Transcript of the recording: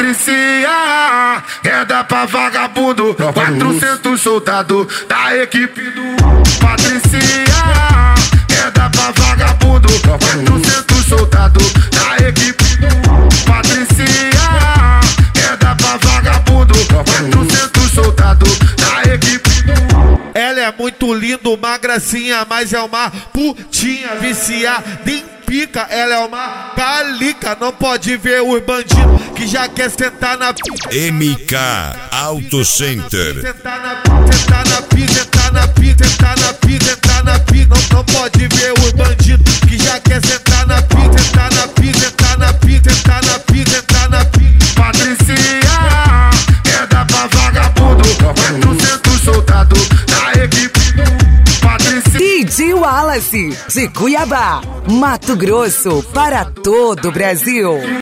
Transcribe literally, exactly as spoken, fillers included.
Patricinha, queda pra vagabundo, quatrocentos soldados da equipe do Patricinha, queda pra vagabundo, quatrocentos soldados da equipe do Patricinha, queda pra vagabundo, quatrocentos soldados da equipe. Ela é muito linda, uma gracinha, mas é uma putinha viciada em pica. Ela é uma calica, não pode ver os bandidos que já quer sentar na M K Auto Center. Sentar na sentar na pica, sentar na pica, sentar na pica, sentar na pica. Não, não pode ver os bandidos que já quer sentar na pica, sentar na pica, sentar na pica, sentar na pica, sentar na pica. Patricinha, queda pra vagabundo, quatrocentos soldados da equipe. Patricinha. D J Wallace, de Cuiabá, Mato Grosso, para todo o Brasil.